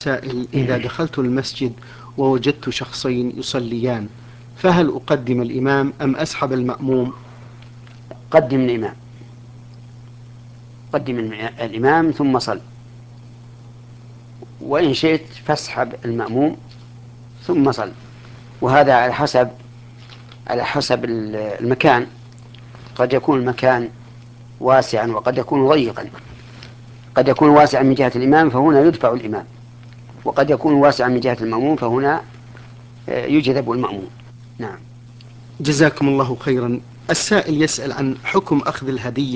سائل: إذا دخلت المسجد ووجدت شخصين يصليان فهل أقدم الإمام أم أسحب المأموم؟ قدم الإمام، قدم الإمام ثم صل، وإن شئت فاسحب المأموم ثم صل، وهذا على حسب المكان. قد يكون المكان واسعا وقد يكون ضيقا. قد يكون واسعا من جهة الإمام فهنا يدفع الإمام، وقد يكون واسعا من جهة المأموم فهنا يجذب المأموم. نعم. جزاكم الله خيرا. السائل يسأل عن حكم أخذ الهدية